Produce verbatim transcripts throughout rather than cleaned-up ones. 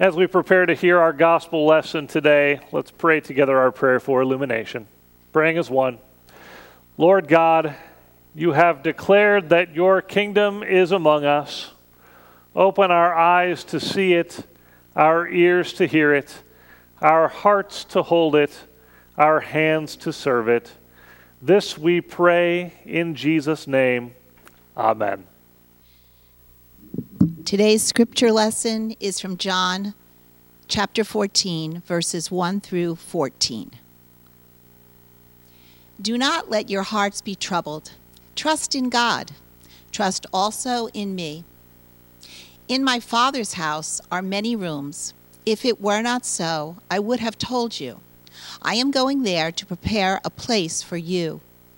As we prepare to hear our gospel lesson today, let's pray together our prayer for illumination. Praying as one. Lord God, you have declared that your kingdom is among us. Open our eyes to see it, our ears to hear it, our hearts to hold it, our hands to serve it. This we pray in Jesus' name. Amen. Today's scripture lesson is from John chapter fourteen, verses one through fourteen. Do not let your hearts be troubled. Trust in God. Trust also in me. In my Father's house are many rooms. If it were not so, I would have told you. I am going there to prepare a place for you.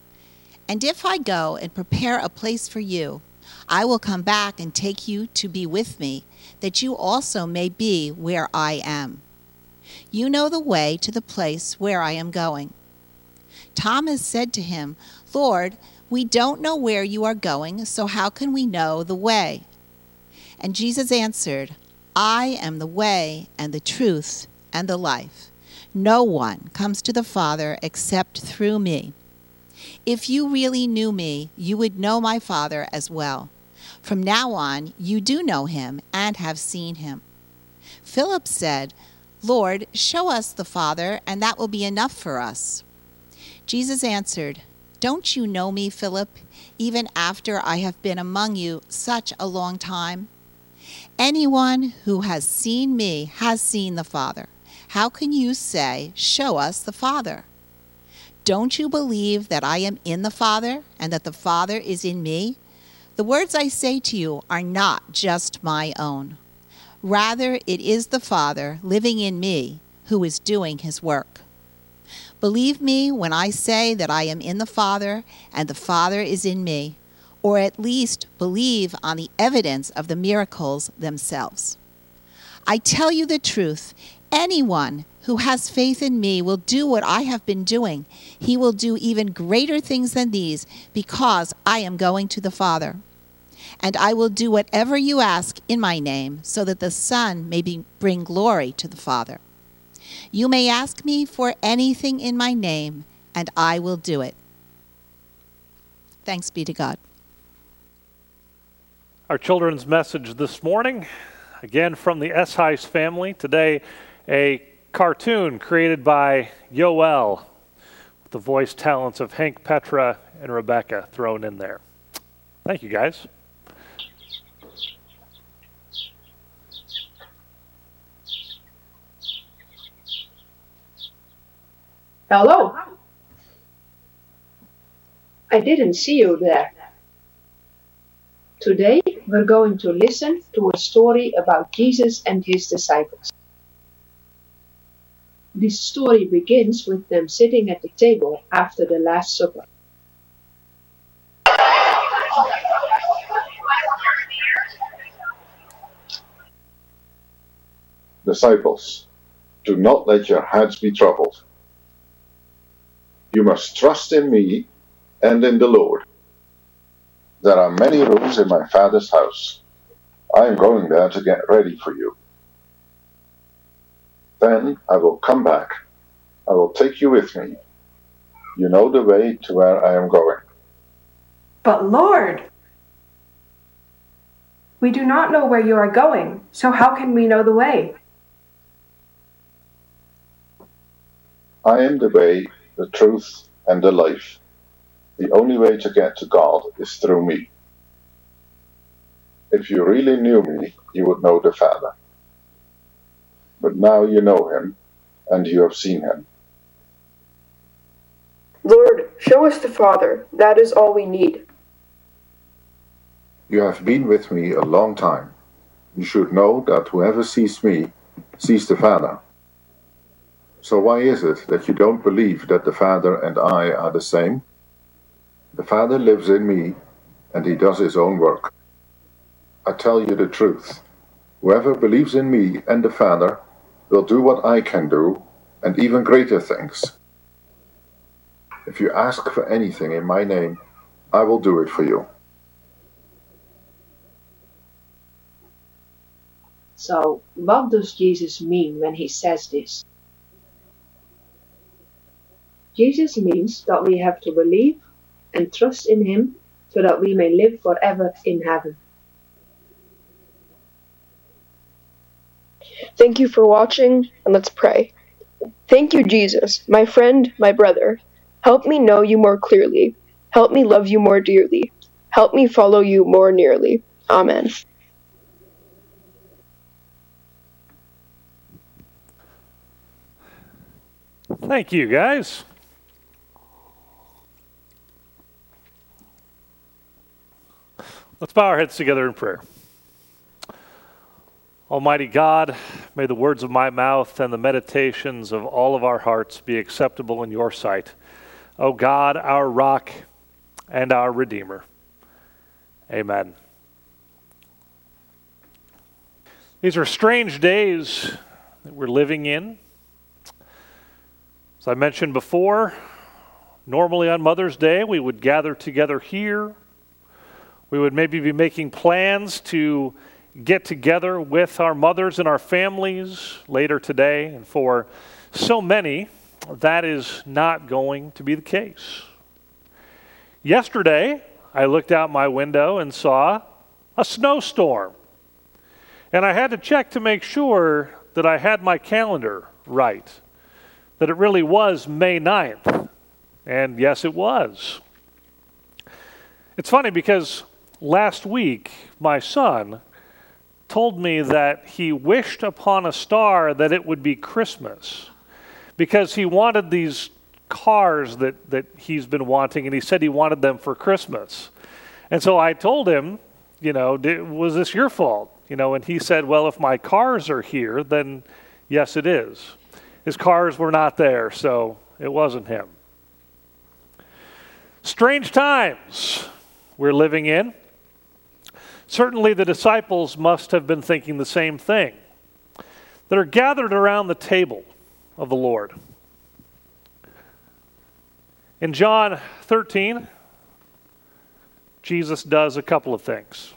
And if I go and prepare a place for you, I will come back and take you to be with me, that you also may be where I am. You know the way to the place where I am going. Thomas said to him, Lord, we don't know where you are going, so how can we know the way? And Jesus answered, I am the way and the truth and the life. No one comes to the Father except through me. If you really knew me, you would know my Father as well. From now on, you do know him and have seen him. Philip said, Lord, show us the Father, and that will be enough for us. Jesus answered, Don't you know me, Philip, even after I have been among you such a long time? Anyone who has seen me has seen the Father. How can you say, Show us the Father? Don't you believe that I am in the Father and that the Father is in me? The words I say to you are not just my own. Rather, it is the Father living in me who is doing his work. Believe me when I say that I am in the Father and the Father is in me, or at least believe on the evidence of the miracles themselves. I tell you the truth, anyone who has faith in me will do what I have been doing. He will do even greater things than these, because I am going to the Father. And I will do whatever you ask in my name, so that the Son may be, bring glory to the Father. You may ask me for anything in my name, and I will do it. Thanks be to God. Our children's message this morning, again from the Esheis family. Today, a cartoon created by Yoel, with the voice talents of Hank, Petra, and Rebecca thrown in there. Thank you, guys. Hello. I didn't see you there. Today, we're going to listen to a story about Jesus and his disciples. This story begins with them sitting at the table after the Last Supper. Disciples, do not let your hearts be troubled. You must trust in me and in the Lord. There are many rooms in my Father's house. I am going there to get ready for you. Then I will come back. I will take you with me. You know the way to where I am going. But Lord, we do not know where you are going, so how can we know the way? I am the way, the truth, and the life. The only way to get to God is through me. If you really knew me, you would know the Father. But now you know him, and you have seen him. Lord, show us the Father. That is all we need. You have been with me a long time. You should know that whoever sees me sees the Father. So why is it that you don't believe that the Father and I are the same? The Father lives in me, and he does his own work. I tell you the truth. Whoever believes in me and the Father will do what I can do, and even greater things. If you ask for anything in my name, I will do it for you. So, what does Jesus mean when he says this? Jesus means that we have to believe and trust in him so that we may live forever in heaven. Thank you for watching, and let's pray. Thank you, Jesus, my friend, my brother. Help me know you more clearly. Help me love you more dearly. Help me follow you more nearly. Amen. Thank you, guys. Let's bow our heads together in prayer. Almighty God, may the words of my mouth and the meditations of all of our hearts be acceptable in your sight. O God, our rock and our Redeemer. Amen. These are strange days that we're living in. As I mentioned before, normally on Mother's Day we would gather together here. We would maybe be making plans to get together with our mothers and our families later today. And for so many, that is not going to be the case. Yesterday, I looked out my window and saw a snowstorm. And I had to check to make sure that I had my calendar right, that it really was May ninth. And yes, it was. It's funny because last week, my son told me that he wished upon a star that it would be Christmas because he wanted these cars that, that he's been wanting, and he said he wanted them for Christmas. And so I told him, you know, was this your fault? You know, and he said, well, if my cars are here, then yes, it is. His cars were not there, so it wasn't him. Strange times we're living in. Certainly the disciples must have been thinking the same thing. That are gathered around the table of the Lord. In John thirteen, Jesus does a couple of things.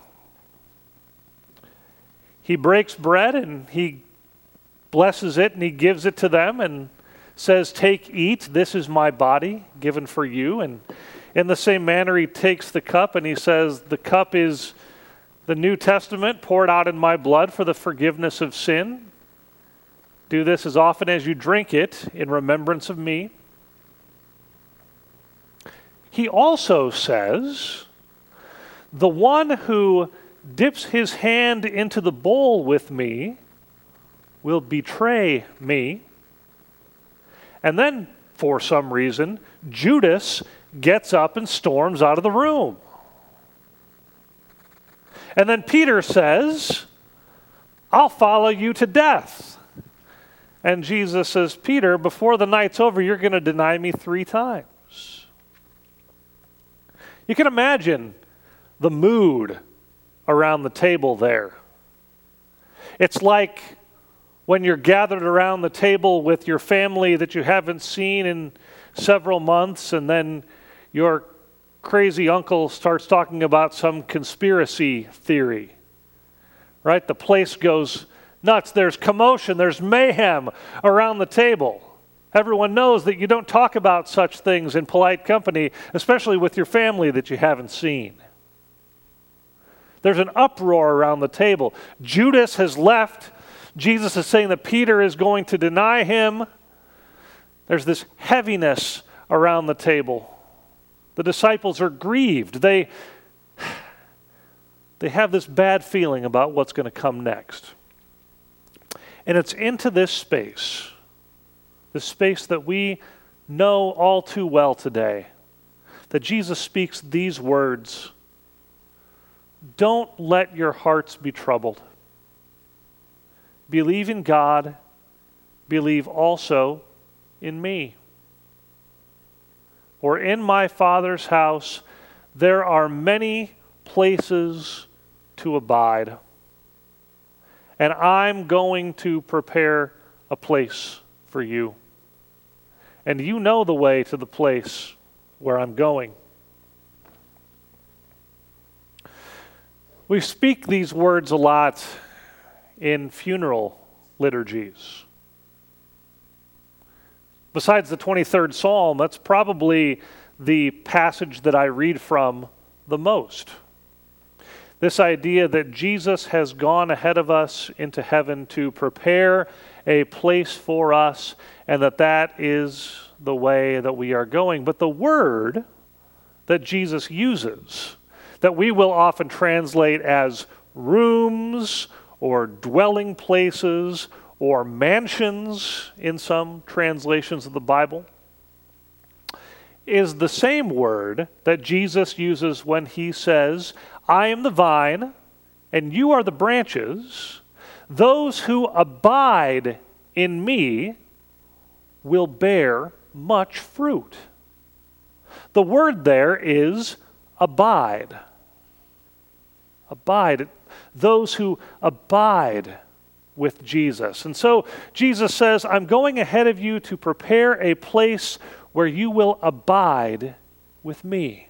He breaks bread and he blesses it and he gives it to them and says, take, eat, this is my body given for you. And in the same manner, he takes the cup and he says, the cup is the New Testament poured out in my blood for the forgiveness of sin. Do this as often as you drink it in remembrance of me. He also says, the one who dips his hand into the bowl with me will betray me. And then, for some reason, Judas gets up and storms out of the room. And then Peter says, I'll follow you to death. And Jesus says, Peter, before the night's over, you're going to deny me three times. You can imagine the mood around the table there. It's like when you're gathered around the table with your family that you haven't seen in several months, and then your crazy uncle starts talking about some conspiracy theory, right? The place goes nuts. There's commotion. There's mayhem around the table. Everyone knows that you don't talk about such things in polite company, especially with your family that you haven't seen. There's an uproar around the table. Judas has left. Jesus is saying that Peter is going to deny him. There's this heaviness around the table. The disciples are grieved. They, they have this bad feeling about what's going to come next. And it's into this space, this space that we know all too well today, that Jesus speaks these words, don't let your hearts be troubled. Believe in God, believe also in me. For in my Father's house there are many places to abide. And I'm going to prepare a place for you. And you know the way to the place where I'm going. We speak these words a lot in funeral liturgies. Besides the twenty-third Psalm, that's probably the passage that I read from the most. This idea that Jesus has gone ahead of us into heaven to prepare a place for us, and that that is the way that we are going. But the word that Jesus uses, that we will often translate as rooms or dwelling places or mansions in some translations of the Bible, is the same word that Jesus uses when he says, I am the vine, and you are the branches. Those who abide in me will bear much fruit. The word there is abide. Abide. Those who abide with Jesus. And so Jesus says, I'm going ahead of you to prepare a place where you will abide with me.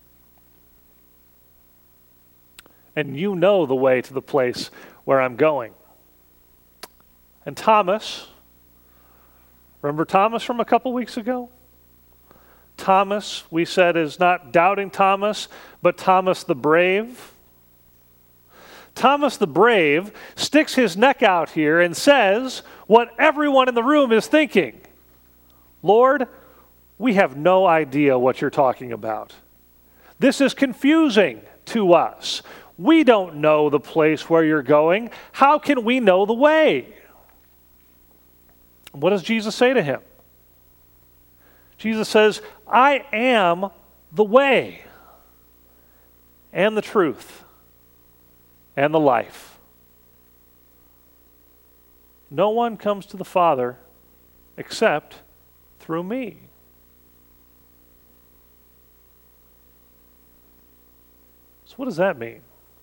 And you know the way to the place where I'm going. And Thomas, remember Thomas from a couple weeks ago? Thomas, we said, is not doubting Thomas, but Thomas the brave. Thomas the brave sticks his neck out here and says what everyone in the room is thinking. Lord, we have no idea what you're talking about. This is confusing to us. We don't know the place where you're going. How can we know the way? What does Jesus say to him? Jesus says, I am the way and the truth and the life. No one comes to the Father except through me. So what does that mean?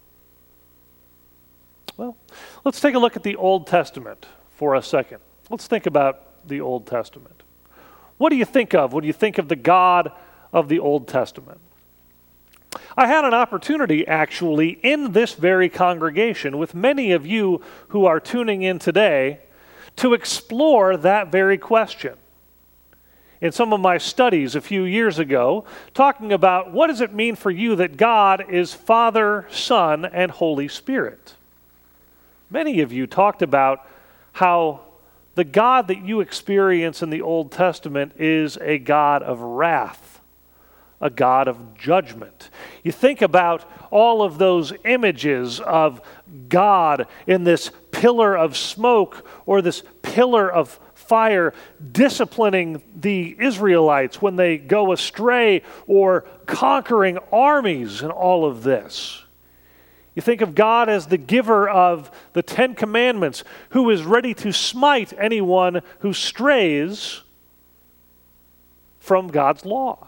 Well, let's take a look at the Old Testament for a second. Let's think about the Old Testament. What do you think of when you think of the God of the Old Testament? I had an opportunity, actually, in this very congregation with many of you who are tuning in today to explore that very question. In some of my studies a few years ago, talking about what does it mean for you that God is Father, Son, and Holy Spirit. Many of you talked about how the God that you experience in the Old Testament is a God of wrath, a God of judgment. You think about all of those images of God in this pillar of smoke or this pillar of fire disciplining the Israelites when they go astray or conquering armies and all of this. You think of God as the giver of the Ten Commandments, who is ready to smite anyone who strays from God's law.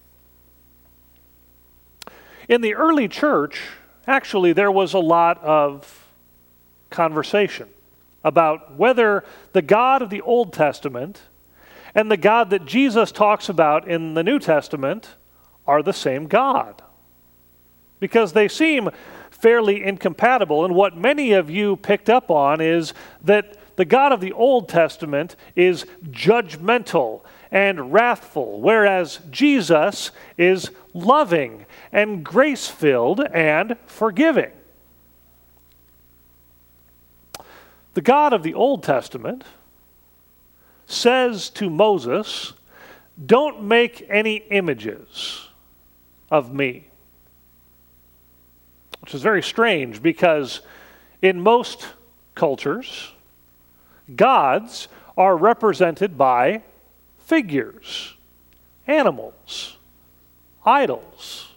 In the early church, actually, there was a lot of conversation about whether the God of the Old Testament and the God that Jesus talks about in the New Testament are the same God. Because they seem fairly incompatible, and what many of you picked up on is that the God of the Old Testament is judgmental and wrathful, whereas Jesus is loving and grace-filled and forgiving. The God of the Old Testament says to Moses, "Don't make any images of me." Which is very strange because in most cultures, gods are represented by figures, animals, idols.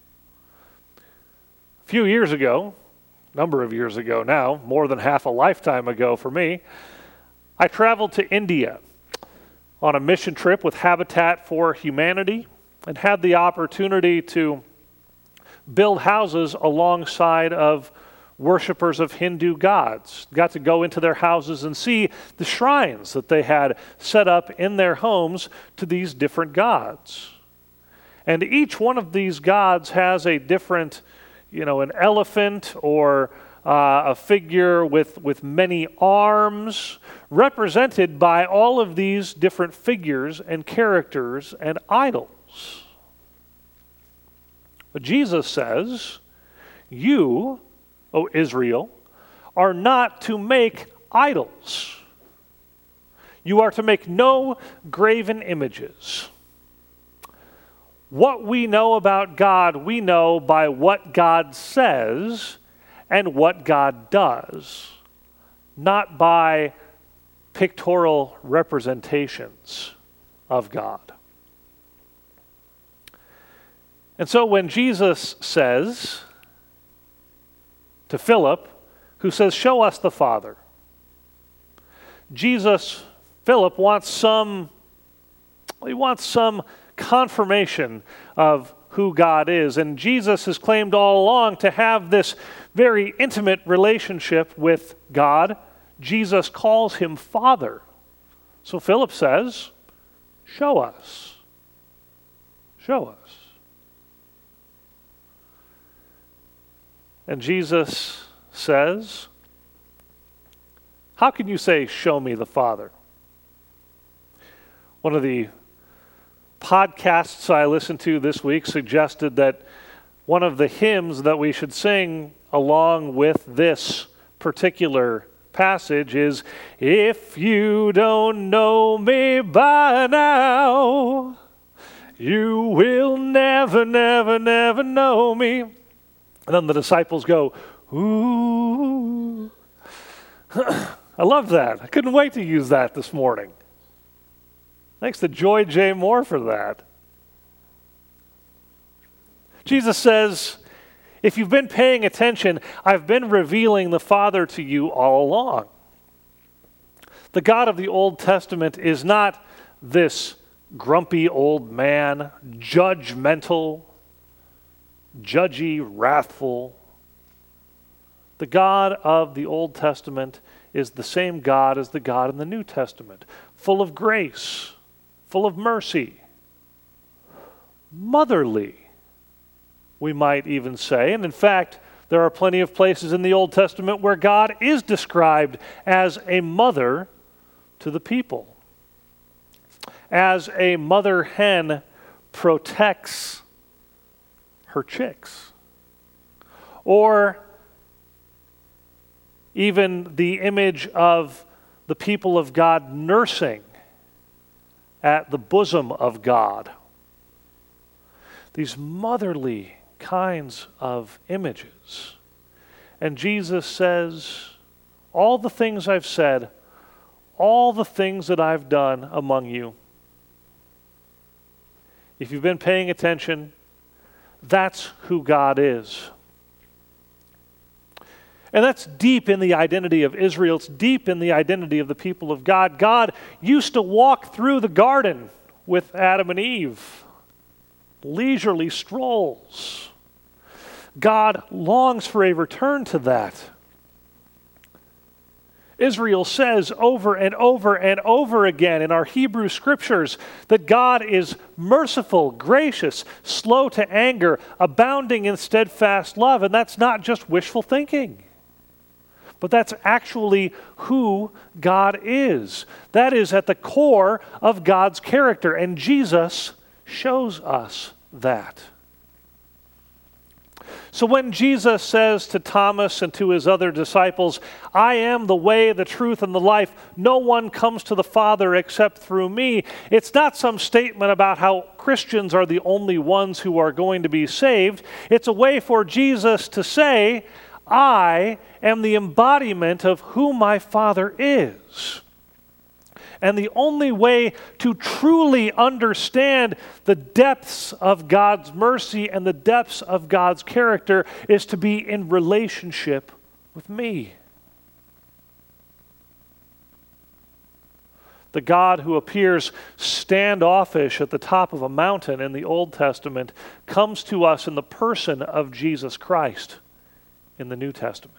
A few years ago, a number of years ago now, more than half a lifetime ago for me, I traveled to India on a mission trip with Habitat for Humanity and had the opportunity to build houses alongside of worshipers of Hindu gods. Got to go into their houses and see the shrines that they had set up in their homes to these different gods. And each one of these gods has a different, you know, an elephant or uh, a figure with, with many arms, represented by all of these different figures and characters and idols. But Jesus says, you, O Israel, are not to make idols. You are to make no graven images. What we know about God, we know by what God says and what God does, not by pictorial representations of God. And so when Jesus says to Philip, who says, "Show us the Father," Jesus, Philip wants some, he wants some confirmation of who God is. And Jesus has claimed all along to have this very intimate relationship with God. Jesus calls him Father. So Philip says, "Show us. Show us." And Jesus says, "How can you say, 'Show me the Father'?" One of the podcasts I listened to this week suggested that one of the hymns that we should sing along with this particular passage is, "If you don't know me by now, you will never, never, never know me." And then the disciples go, "Ooh." I love that. I couldn't wait to use that this morning. Thanks to Joy J. Moore for that. Jesus says, if you've been paying attention, I've been revealing the Father to you all along. The God of the Old Testament is not this grumpy old man, judgmental, judgy, wrathful. The God of the Old Testament is the same God as the God in the New Testament, full of grace, full of mercy, motherly, we might even say. And in fact, there are plenty of places in the Old Testament where God is described as a mother to the people, as a mother hen protects her chicks, or even the image of the people of God nursing at the bosom of God. These motherly kinds of images. And Jesus says, all the things I've said, all the things that I've done among you, if you've been paying attention, that's who God is. And that's deep in the identity of Israel. It's deep in the identity of the people of God. God used to walk through the garden with Adam and Eve. Leisurely strolls. God longs for a return to that. Israel says over and over and over again in our Hebrew scriptures that God is merciful, gracious, slow to anger, abounding in steadfast love. And that's not just wishful thinking, but that's actually who God is. That is at the core of God's character, and Jesus shows us that. So when Jesus says to Thomas and to his other disciples, "I am the way, the truth, and the life. No one comes to the Father except through me," it's not some statement about how Christians are the only ones who are going to be saved. It's a way for Jesus to say, I am the embodiment of who my Father is. And the only way to truly understand the depths of God's mercy and the depths of God's character is to be in relationship with me. The God who appears standoffish at the top of a mountain in the Old Testament comes to us in the person of Jesus Christ in the New Testament.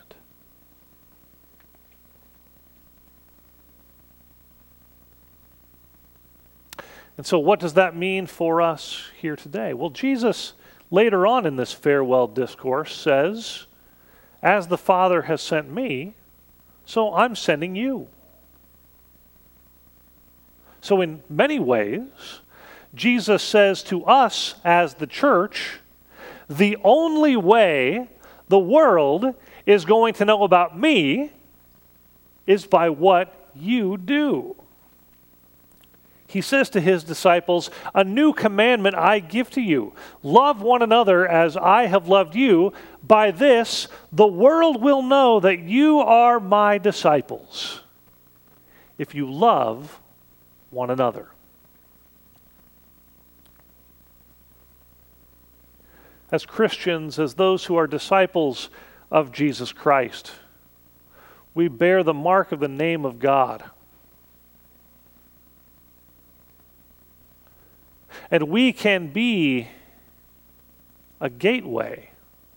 And so what does that mean for us here today? Well, Jesus, later on in this farewell discourse, says, as the Father has sent me, so I'm sending you. So in many ways, Jesus says to us as the church, the only way the world is going to know about me is by what you do. He says to his disciples, a new commandment I give to you. Love one another as I have loved you. By this, the world will know that you are my disciples, if you love one another. As Christians, as those who are disciples of Jesus Christ, we bear the mark of the name of God. And we can be a gateway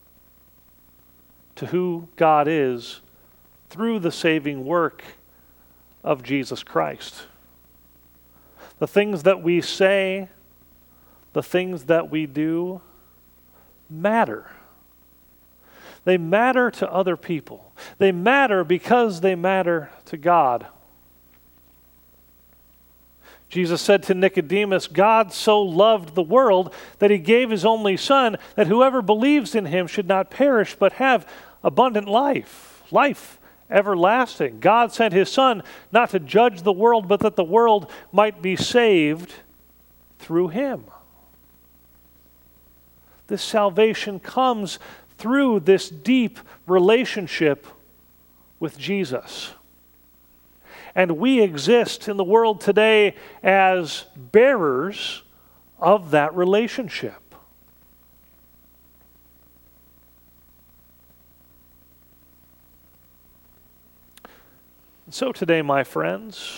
to who God is through the saving work of Jesus Christ. The things that we say, the things that we do, matter. They matter to other people. They matter because they matter to God. Jesus said to Nicodemus, God so loved the world that he gave his only Son, that whoever believes in him should not perish but have abundant life, life everlasting. God sent his Son not to judge the world, but that the world might be saved through him. This salvation comes through this deep relationship with Jesus. And we exist in the world today as bearers of that relationship. And so today, my friends,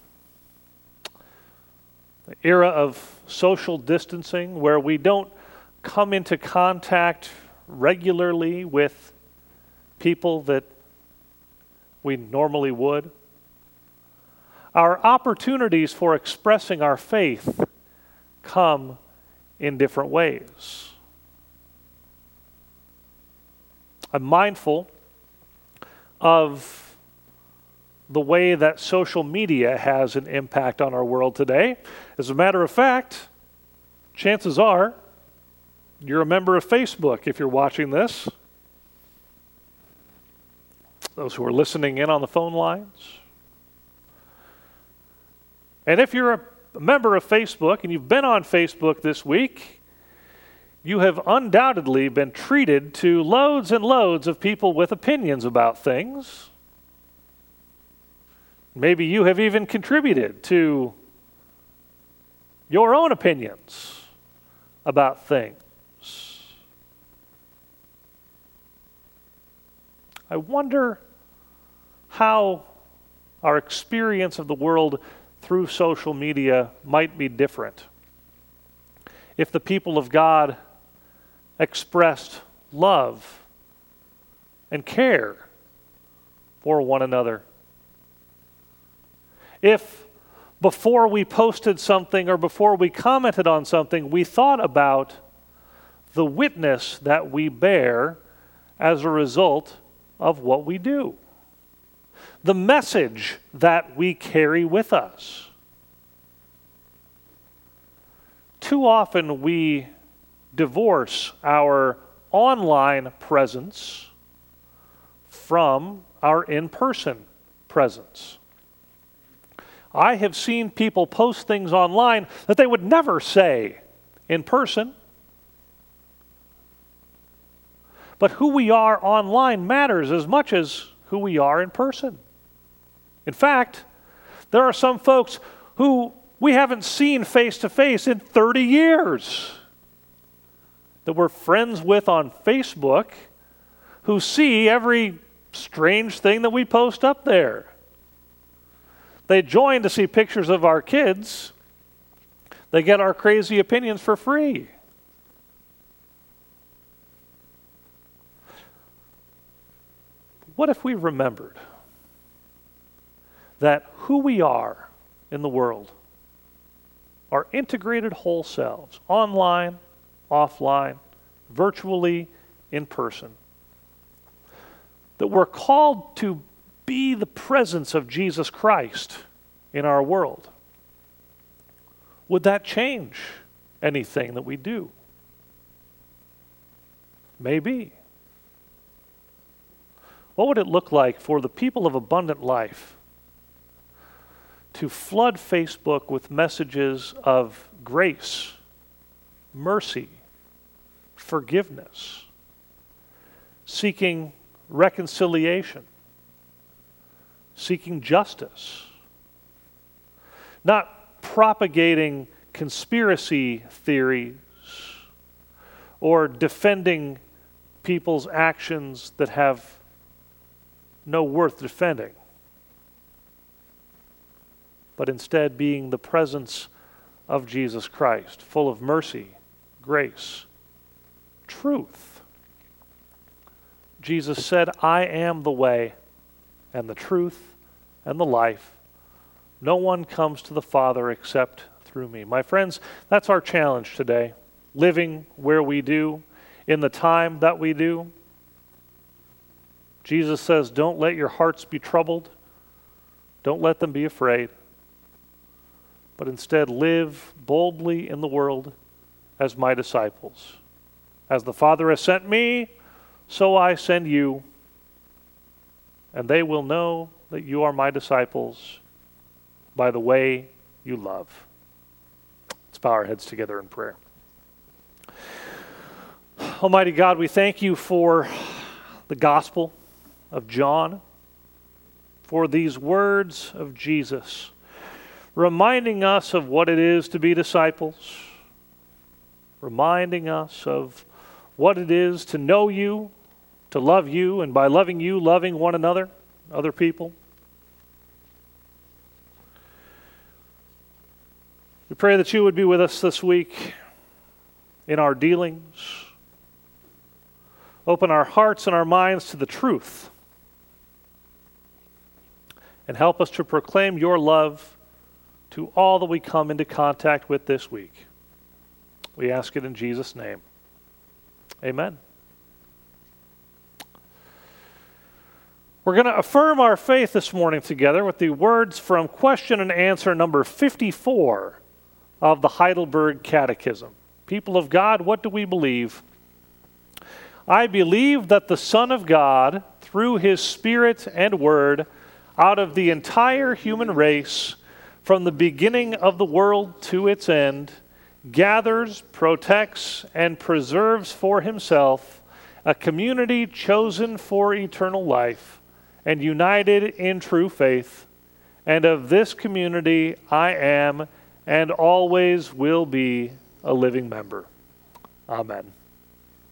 the era of social distancing where we don't come into contact regularly with people that we normally would, our opportunities for expressing our faith come in different ways. I'm mindful of the way that social media has an impact on our world today. As a matter of fact, chances are you're a member of Facebook if you're watching this. Those who are listening in on the phone lines. And if you're a member of Facebook and you've been on Facebook this week, you have undoubtedly been treated to loads and loads of people with opinions about things. Maybe you have even contributed to your own opinions about things. I wonder how our experience of the world through social media might be different if the people of God expressed love and care for one another. If before we posted something or before we commented on something, we thought about the witness that we bear as a result of what we do. The message that we carry with us. Too often we divorce our online presence from our in-person presence. I have seen people post things online that they would never say in person. But who we are online matters as much as who we are in person. In fact, there are some folks who we haven't seen face to face in thirty years that we're friends with on Facebook who see every strange thing that we post up there. They join to see pictures of our kids. They get our crazy opinions for free. What if we remembered that who we are in the world are integrated whole selves, online, offline, virtually, in person? that we're called to be the presence of Jesus Christ in our world? Would that change anything that we do? Maybe. What would it look like for the people of Abundant Life to flood Facebook with messages of grace, mercy, forgiveness, seeking reconciliation, seeking justice, not propagating conspiracy theories or defending people's actions that have no worth defending, but instead being the presence of Jesus Christ, full of mercy, grace, truth. Jesus said, I am the way and the truth and the life. No one comes to the Father except through me. My friends, that's our challenge today. Living where we do, in the time that we do. Jesus says, don't let your hearts be troubled. Don't let them be afraid. But instead live boldly in the world as my disciples. As the Father has sent me, so I send you. And they will know that you are my disciples by the way you love. Let's bow our heads together in prayer. Almighty God, we thank you for the gospel of John, for these words of Jesus, reminding us of what it is to be disciples, reminding us of what it is to know you, to love you, and by loving you, loving one another, other people. We pray that you would be with us this week in our dealings. Open our hearts and our minds to the truth. And help us to proclaim your love to all that we come into contact with this week. We ask it in Jesus' name. Amen. We're going to affirm our faith this morning together with the words from question and answer number fifty-four of the Heidelberg Catechism. People of God, what do we believe? I believe that the Son of God, through his Spirit and Word, out of the entire human race, from the beginning of the world to its end, gathers, protects, and preserves for himself a community chosen for eternal life and united in true faith. And of this community I am and always will be a living member. Amen.